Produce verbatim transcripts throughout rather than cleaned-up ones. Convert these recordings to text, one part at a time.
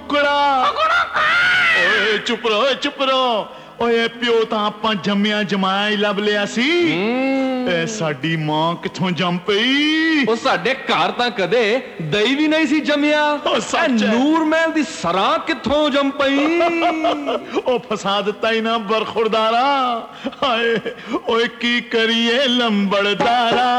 कुकड़ा ओए चुप रहो चुप रहो ओए प्यो तां आपां जम्मिया जमाया ही लभ लिया सी ए साडी मां किथों जम पई ओ साडे घर तां कदे दही भी नहीं सी जम्मिया ए नूर महल दी सरां किथों जम पई ओ फसा दिता ही ना बरखुरदारा हाय ओए की करिए लंबड़दारा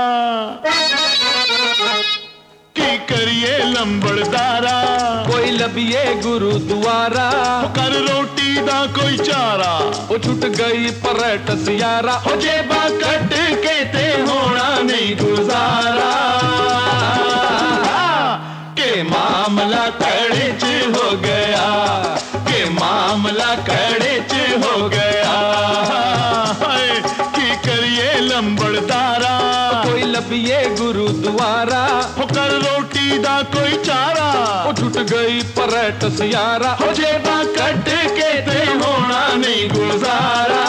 की करिए लंबड़दारा कोई लभिए गुरुद्वारा कर रोटी दा कोई चारा ओ छुट गई परट सियारा हो जेबा कट के ते होना नहीं गुजारा के मामला कड़े च हो गया के मामला कड़े च हो गया हाय की करिए लंबड़दारा कोई लभिए गुरुद्वारा हो कर रोटी दा कोई चारा ओ छुट गई परट सियारा हो जेबा कट के ते होना नहीं गुजारा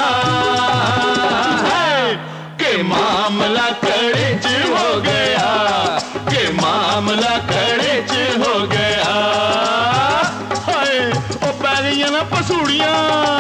है के मामला कड़े च हो गया के मामला कड़े च हो गया हाय ओ पैरियां ना पसूड़ियां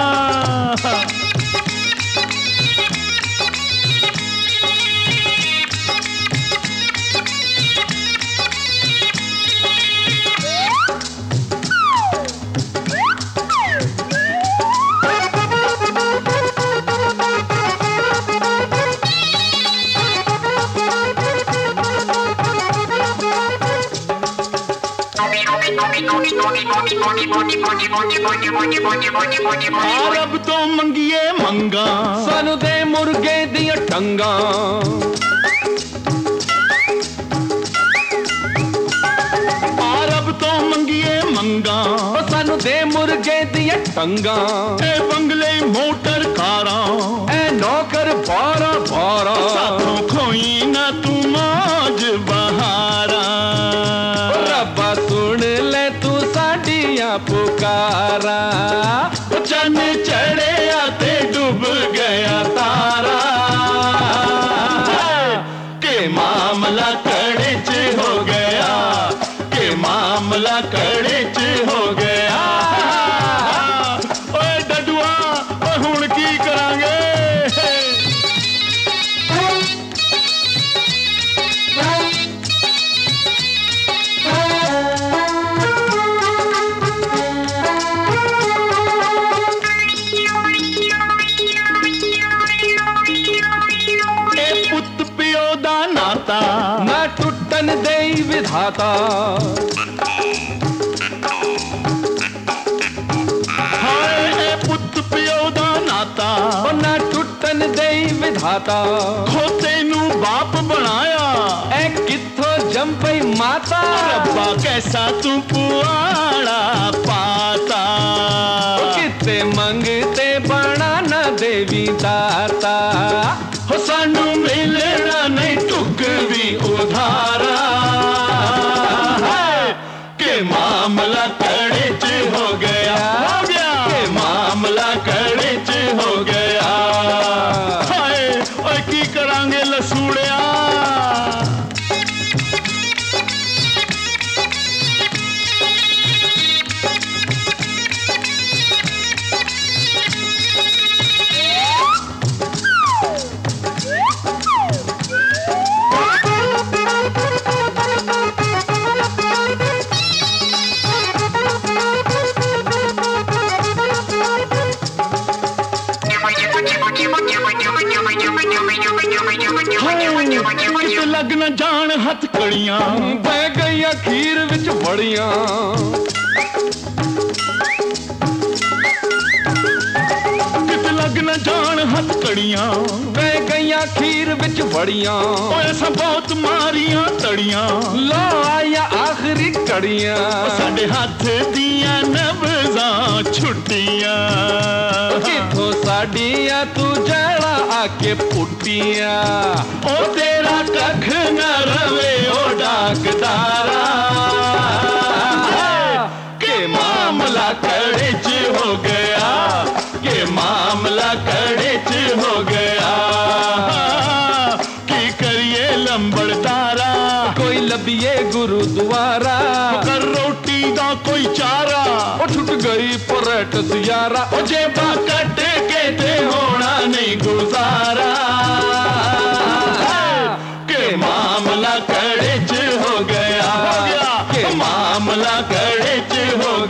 रब तो मंगिए मंगा सानू दे मुर्गे दियां टंगा रब तो मंगिए मंगा सानू दे मुर्गे दियां टंगा ए बंगले मोटर कारा ए नौकर बारा बारा साथों खोई ना तू मौज बहारा रब्बा सुन ले तू साडियां पुकारा चन चढ़े ते डूब गया तारा के मामला कड़े च हो गया के मामला कड़े च हो गया ओए डडुआ ओए हुण की करांगे ना टुटन दे विधाता हाय पुत पियो दा नाता ना टुटन दे विधाता खोते नू बाप बनाया ए किथों जम पई माता रब्बा कैसा तू पुआड़ा पाता किते मंगते बना ना देवी दाता हो सानू मिलना नहीं टुक भी उधारा के मामला कड़े च हो गया हो गया के मामला कड़े च हो गया हाय ओए की करांगे लसूड़िया लग न जान हथ कड़ियां बह गई खीर विच बड़ियां कित लग न जान हथ कड़ियां बह गई खीर विच बड़ियां ऐसा बहुत मारियां तड़ियां लो आया आखिरी कड़ियां साडे हाथ दियां नब्ज़ां छुट्टियां किथों साडियां तू जड़ा आके पुट्टियां ओ तेरा कख न रवे ओ डाकदारा के मामला कड़े च हो गया के मामला कड़े च हो गया की करिए लंबड़दारा कोई लभिए गुरुद्वारा कर रोटी दा कोई चारा ਗਈ ਪ੍ਰੈਕਟਿਸ ਯਾਰਾ ਉਹ ਜੇਬਾਂ ਕੱਢ ਕੇ ਤੇ ਹੋਣਾ ਨਹੀਂ ਗੁਜ਼ਾਰਾ ਕਿ ਮਾਮਲਾ ਕੜੇ ਚ ਹੋ ਗਿਆ ਕਿ ਮਾਮਲਾ ਕੜੇ ਚ ਹੋ